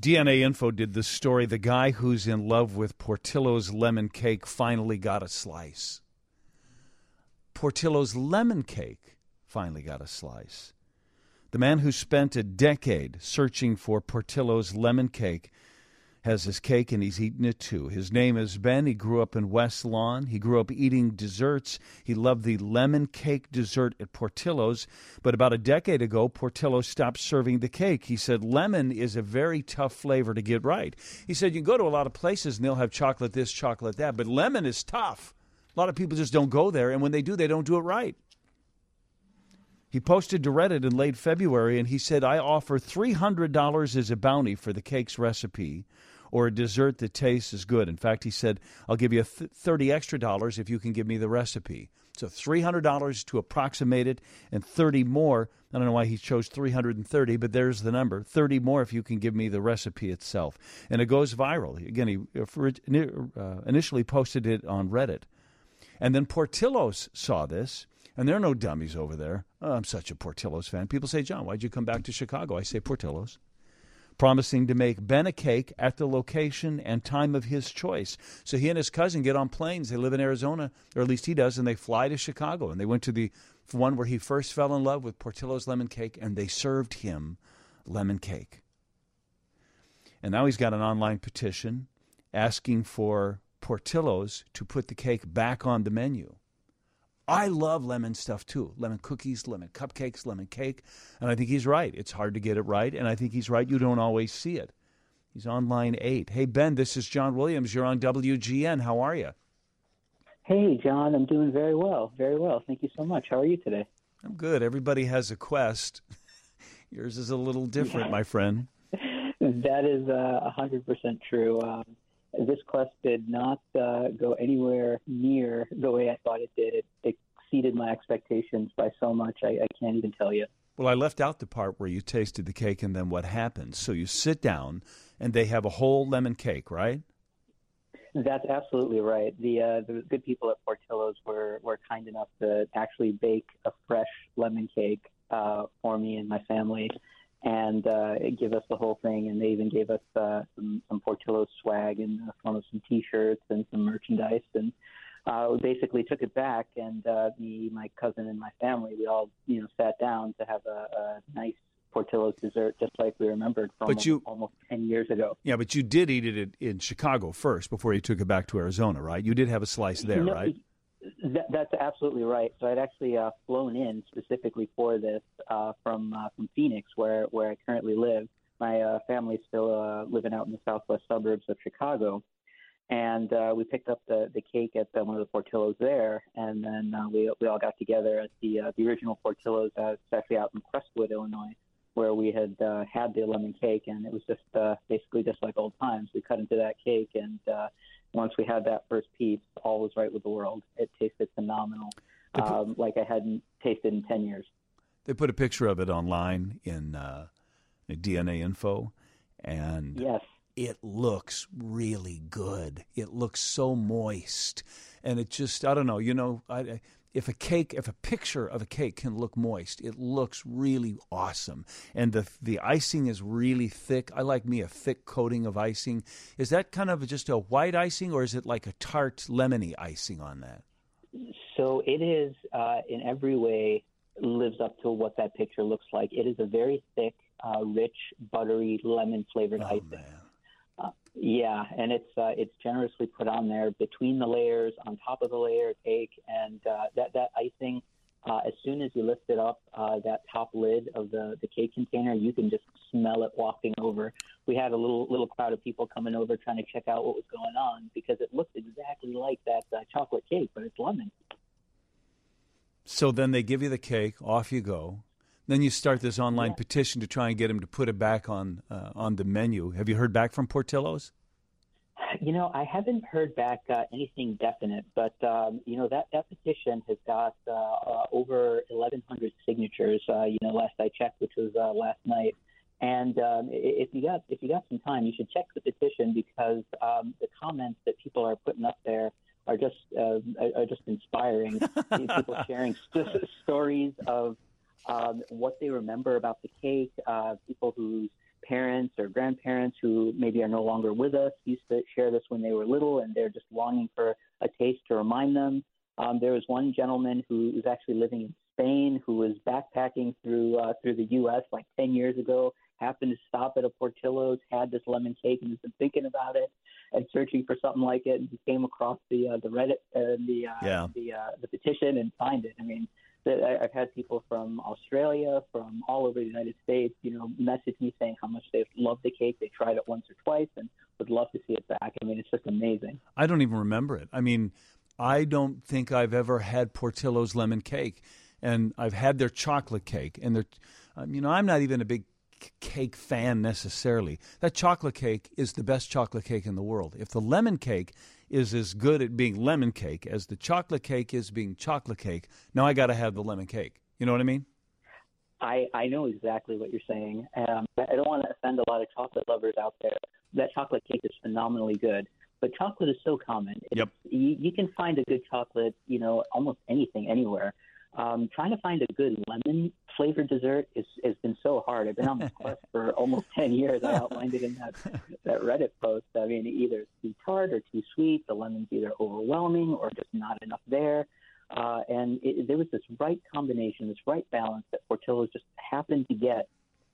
DNA Info did this story. The guy who's in love with Portillo's lemon cake finally got a slice. Portillo's lemon cake finally got a slice. The man who spent a decade searching for Portillo's lemon cake has his cake, and he's eaten it too. His name is Ben. He grew up in West Lawn. He grew up eating desserts. He loved the lemon cake dessert at Portillo's. But about a decade ago, Portillo's stopped serving the cake. He said lemon is a very tough flavor to get right. He said you can go to a lot of places and they'll have chocolate this, chocolate that, but lemon is tough. A lot of people just don't go there, and when they do, they don't do it right. He posted to Reddit in late February, and he said, I offer $300 as a bounty for the cake's recipe or a dessert that tastes as good. In fact, he said, I'll give you $30 extra if you can give me the recipe. So $300 to approximate it, and 30 more. I don't know why he chose 330, but there's the number. 30 more if you can give me the recipe itself. And it goes viral. Again, he initially posted it on Reddit. And then Portillo's saw this, and there are no dummies over there. Oh, I'm such a Portillo's fan. People say, John, why'd you come back to Chicago? I say Portillo's. Promising to make Ben a cake at the location and time of his choice. So he and his cousin get on planes. They live in Arizona, or at least he does, and they fly to Chicago. And they went to the one where he first fell in love with Portillo's lemon cake, and they served him lemon cake. And now he's got an online petition asking for Portillo's to put the cake back on the menu. I love lemon stuff too. Lemon cookies, lemon cupcakes, lemon cake. And I think he's right. It's hard to get it right. And I think he's right. You don't always see it. He's on line 8. Hey, Ben, this is John Williams. You're on WGN. How are you? Hey, John. I'm doing very well. Very well. Thank you so much. How are you today? I'm good. Everybody has a quest. Yours is a little different, my friend. That is 100% true. This quest did not go anywhere near the way I thought it did. It exceeded my expectations by so much, I can't even tell you. Well, I left out the part where you tasted the cake and then what happens. So you sit down, and they have a whole lemon cake, right? That's absolutely right. The good people at Portillo's were kind enough to actually bake a fresh lemon cake for me and my family, and give us the whole thing. And they even gave us some Portillo's swag in the form of some T-shirts and some merchandise. And we basically took it back, and me, my cousin, and my family, we all sat down to have a nice Portillo's dessert, just like we remembered from almost 10 years ago. Yeah, but you did eat it in Chicago first before you took it back to Arizona, right? You did have a slice there, right? That's absolutely right. So I'd actually flown in specifically for this from Phoenix, where I currently live. My family's still living out in the southwest suburbs of Chicago, and we picked up the cake at one of the Portillo's there, and then we all got together at the original Portillo's. It's actually out in Crestwood, Illinois, where we had the lemon cake, and it was just basically just like old times. We cut into that cake, and once we had that first piece, all was right with the world. It tasted phenomenal, like I hadn't tasted in 10 years. They put a picture of it online in DNA Info, and yes, it looks really good. It looks so moist, and it just, I don't know, if a picture of a cake can look moist, it looks really awesome. And the icing is really thick. I like me a thick coating of icing. Is that kind of just a white icing, or is it like a tart lemony icing on that? So it is, in every way, lives up to what that picture looks like. It is a very thick, rich, buttery, lemon-flavored icing. Man. Yeah, and it's generously put on there between the layers, on top of the layer cake, and that icing, as soon as you lift it up, that top lid of the cake container, you can just smell it wafting over. We had a little crowd of people coming over trying to check out what was going on because it looked exactly like that chocolate cake, but it's lemon. So then they give you the cake, off you go. Then you start this online petition to try and get him to put it back on the menu. Have you heard back from Portillo's? I haven't heard back anything definite, but that petition has got over 1,100 signatures. Last I checked, which was last night. And if you got some time, you should check the petition because the comments that people are putting up there are just inspiring. People sharing stories of what they remember about the cake, people whose parents or grandparents who maybe are no longer with us used to share this when they were little, and they're just longing for a taste to remind them. There was one gentleman who was actually living in Spain who was backpacking through the U.S. like 10 years ago, happened to stop at a Portillo's, had this lemon cake, and has been thinking about it and searching for something like it, and he came across the Reddit the petition and signed it. I mean, I've had people from Australia, from all over the United States, message me saying how much they love the cake. They tried it once or twice and would love to see it back. I mean, it's just amazing. I don't even remember it. I mean, I don't think I've ever had Portillo's lemon cake, and I've had their chocolate cake. And I'm not even a big cake fan necessarily. That chocolate cake is the best chocolate cake in the world. If the lemon cake is as good at being lemon cake as the chocolate cake is being chocolate cake, now I got to have the lemon cake. You know what I mean? I know exactly what you're saying. I don't want to offend a lot of chocolate lovers out there. That chocolate cake is phenomenally good, but chocolate is so common. Yep. You can find a good chocolate, almost anything, anywhere. Trying to find a good lemon-flavored dessert has been so hard. I've been on this quest for almost 10 years. I outlined it in that Reddit post. I mean, either it's too tart or too sweet. The lemon's either overwhelming or just not enough there. And there was this right combination, this right balance that Portillo's just happened to get.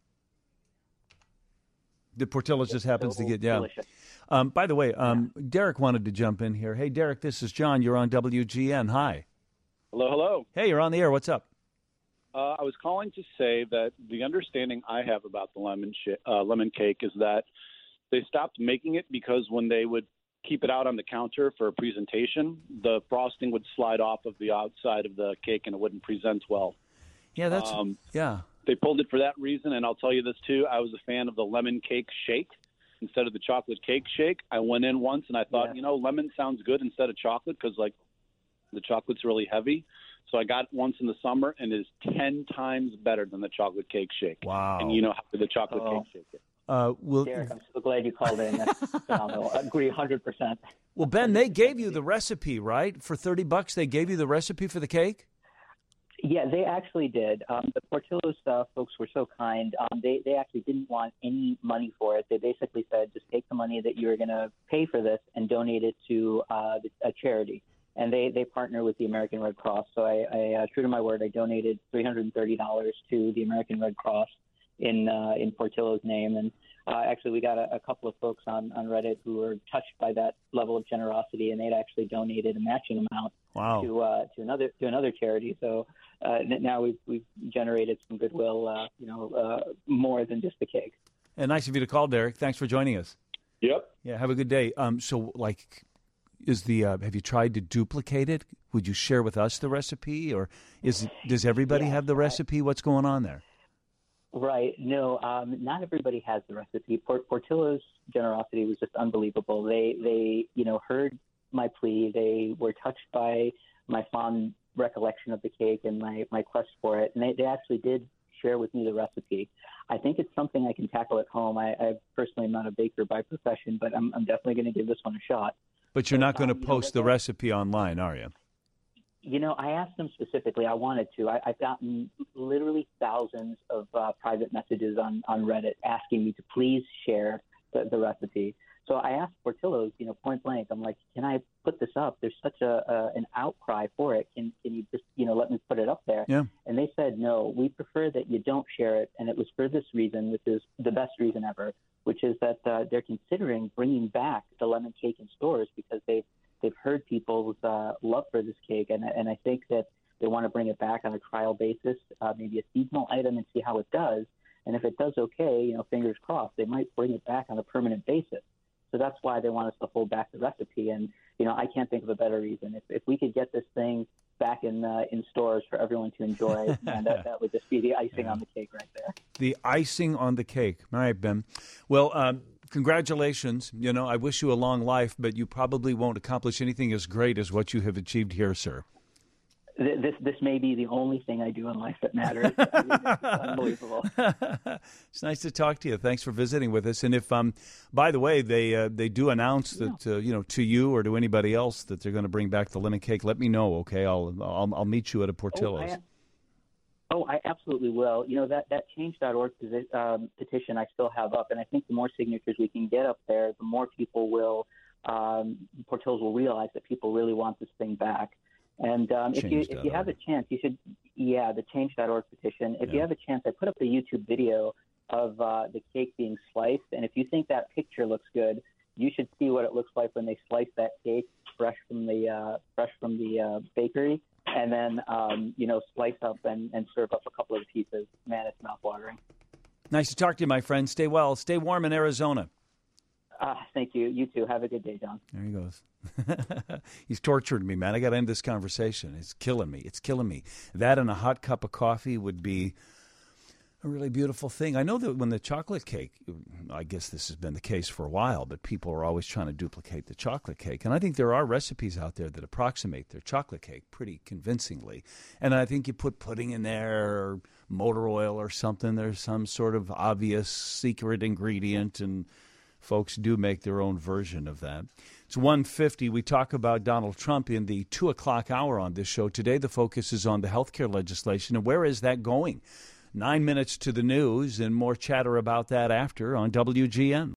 The Portillo's just happens to get, delicious. By the way, Derek wanted to jump in here. Hey, Derek, this is John. You're on WGN. Hi. Hello. Hey, you're on the air. What's up? I was calling to say that the understanding I have about the lemon cake is that they stopped making it because when they would keep it out on the counter for a presentation, the frosting would slide off of the outside of the cake and it wouldn't present well. Yeah, that's They pulled it for that reason, and I'll tell you this too. I was a fan of the lemon cake shake instead of the chocolate cake shake. I went in once and I thought, lemon sounds good instead of chocolate because the chocolate's really heavy. So I got it once in the summer, and it is 10 times better than the chocolate cake shake. Wow. And you know how the chocolate cake shake is. Derek, I'm so glad you called in. That's phenomenal. I agree 100%. Well, Ben, they gave you the recipe, right? For $30, they gave you the recipe for the cake? Yeah, they actually did. The Portillo's folks were so kind. They actually didn't want any money for it. They basically said, just take the money that you're going to pay for this and donate it to a charity. And they partner with the American Red Cross. So I true to my word, I donated $330 to the American Red Cross in Portillo's name. And actually, we got a couple of folks on Reddit who were touched by that level of generosity, and they'd actually donated a matching amount to another charity. So now we've generated some goodwill, more than just the cake. And nice of you to call, Derek. Thanks for joining us. Yep. Yeah, have a good day. Have you tried to duplicate it? Would you share with us the recipe, or does everybody have the recipe? What's going on there? Right. No, not everybody has the recipe. Portillo's generosity was just unbelievable. They heard my plea. They were touched by my fond recollection of the cake and my quest for it, and they actually did share with me the recipe. I think it's something I can tackle at home. I personally am not a baker by profession, but I'm definitely going to give this one a shot. But you're not going to post the recipe online, are you? I asked them specifically. I wanted to. I've gotten literally thousands of private messages on Reddit asking me to please share the recipe. So I asked Portillo's, point blank. I'm like, can I put this up? There's such an outcry for it. Can you just, let me put it up there? Yeah. And they said, no, we prefer that you don't share it. And it was for this reason, which is the best reason ever, which is that they're considering bringing back the lemon cake in stores because they've heard people's love for this cake, and I think that they want to bring it back on a trial basis, maybe a seasonal item, and see how it does. And if it does okay, fingers crossed, they might bring it back on a permanent basis. So that's why they want us to hold back the recipe. And I can't think of a better reason. If we could get this thing back in stores for everyone to enjoy, and that would just be the icing on the cake right there. The icing on the cake. All right, Ben. Well, congratulations. I wish you a long life, but you probably won't accomplish anything as great as what you have achieved here, sir. This may be the only thing I do in life that matters. It's unbelievable. It's nice to talk to you. Thanks for visiting with us. And if, by the way, they do announce that to you or to anybody else that they're going to bring back the lemon cake, let me know. Okay, I'll meet you at a Portillo's. Oh, I absolutely will. That change.org petition I still have up, and I think the more signatures we can get up there, the more people Portillo's will realize that people really want this thing back. And if you have a chance, you should, the change.org petition. If you have a chance, I put up a YouTube video of the cake being sliced, and if you think that picture looks good, you should see what it looks like when they slice that cake fresh from the bakery, and then slice up and serve up a couple of pieces. Man, it's mouthwatering. Nice to talk to you, my friend. Stay well. Stay warm in Arizona. Thank you. You too. Have a good day, John. There he goes. He's torturing me, man. I got to end this conversation. It's killing me. It's killing me. That and a hot cup of coffee would be a really beautiful thing. I know that when the chocolate cake, I guess this has been the case for a while, but people are always trying to duplicate the chocolate cake. And I think there are recipes out there that approximate their chocolate cake pretty convincingly. And I think you put pudding in there or motor oil or something. There's some sort of obvious secret ingredient, and folks do make their own version of that. It's 1:50. We talk about Donald Trump in the 2 o'clock hour on this show. Today the focus is on the health care legislation, and where is that going? 9 minutes to the news, and more chatter about that after on WGN.